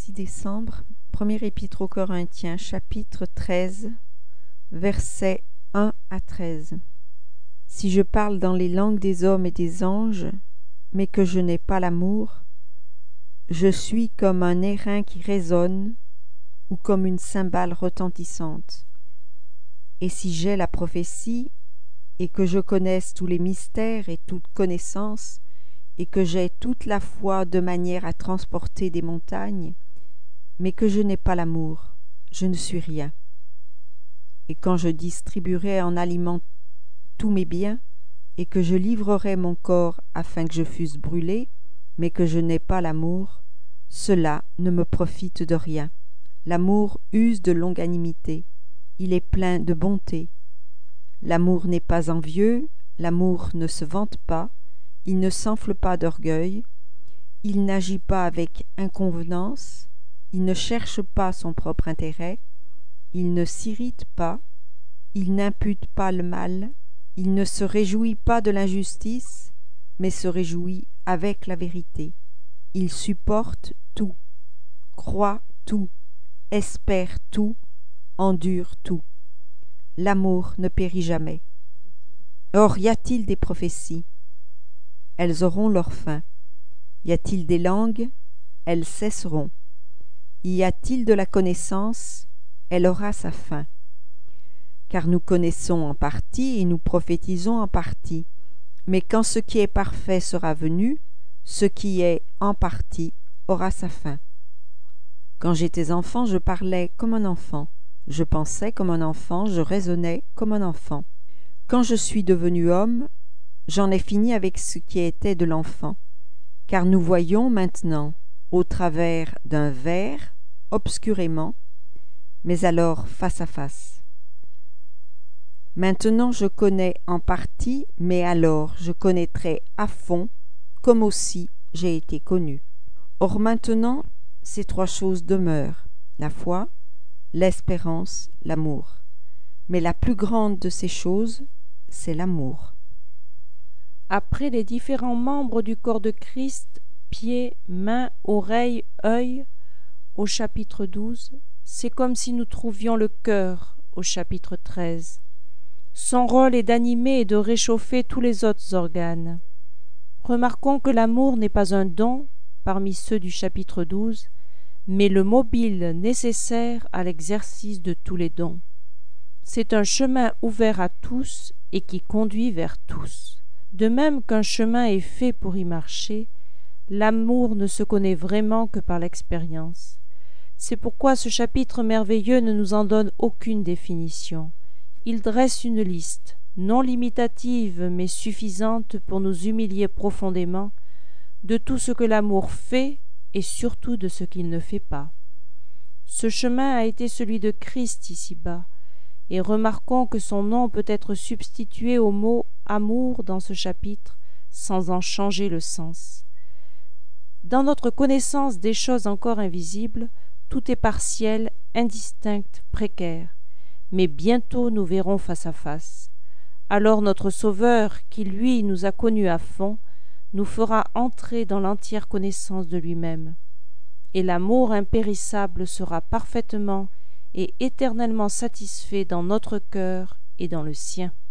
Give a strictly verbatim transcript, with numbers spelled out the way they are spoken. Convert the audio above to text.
six décembre, premier épître aux Corinthiens, chapitre treize, versets un à treize. Si je parle dans les langues des hommes et des anges, mais que je n'ai pas l'amour, je suis comme un airain qui résonne ou comme une cymbale retentissante. Et si j'ai la prophétie, et que je connaisse tous les mystères et toute connaissance, et que j'ai toute la foi de manière à transporter des montagnes, mais que je n'ai pas l'amour, je ne suis rien. Et quand je distribuerai en aliment tous mes biens, et que je livrerai mon corps afin que je fusse brûlé, mais que je n'ai pas l'amour, cela ne me profite de rien. L'amour use de longanimité, il est plein de bonté. L'amour n'est pas envieux, l'amour ne se vante pas, il ne s'enfle pas d'orgueil, il n'agit pas avec inconvenance, il ne cherche pas son propre intérêt, il ne s'irrite pas, il n'impute pas le mal, il ne se réjouit pas de l'injustice, mais se réjouit avec la vérité. Il supporte tout, croit tout, espère tout, endure tout. L'amour ne périt jamais. Or, y a-t-il des prophéties? Elles auront leur fin. Y a-t-il des langues? Elles cesseront. Y a-t-il de la connaissance? Elle aura sa fin. Car nous connaissons en partie et nous prophétisons en partie. Mais quand ce qui est parfait sera venu, ce qui est en partie aura sa fin. Quand j'étais enfant, je parlais comme un enfant. Je pensais comme un enfant, je raisonnais comme un enfant. Quand je suis devenu homme, j'en ai fini avec ce qui était de l'enfant. Car nous voyons maintenant, au travers d'un verre, obscurément, mais alors face à face. Maintenant je connais en partie, mais alors je connaîtrai à fond, comme aussi j'ai été connu. Or maintenant, ces trois choses demeurent, la foi, l'espérance, l'amour. Mais la plus grande de ces choses, c'est l'amour. Après les différents membres du corps de Christ, pieds, mains, oreilles, œils, au chapitre douze, c'est comme si nous trouvions le cœur au chapitre treize. Son rôle est d'animer et de réchauffer tous les autres organes. Remarquons que l'amour n'est pas un don parmi ceux du chapitre douze, mais le mobile nécessaire à l'exercice de tous les dons. C'est un chemin ouvert à tous et qui conduit vers tous. De même qu'un chemin est fait pour y marcher, l'amour ne se connaît vraiment que par l'expérience. C'est pourquoi ce chapitre merveilleux ne nous en donne aucune définition. Il dresse une liste, non limitative mais suffisante pour nous humilier profondément, de tout ce que l'amour fait et surtout de ce qu'il ne fait pas. Ce chemin a été celui de Christ ici-bas, et remarquons que son nom peut être substitué au mot « amour » dans ce chapitre, sans en changer le sens. Dans notre connaissance des choses encore invisibles, tout est partiel, indistinct, précaire. Mais bientôt nous verrons face à face. Alors notre Sauveur, qui lui nous a connus à fond, nous fera entrer dans l'entière connaissance de lui-même. Et l'amour impérissable sera parfaitement et éternellement satisfait dans notre cœur et dans le sien.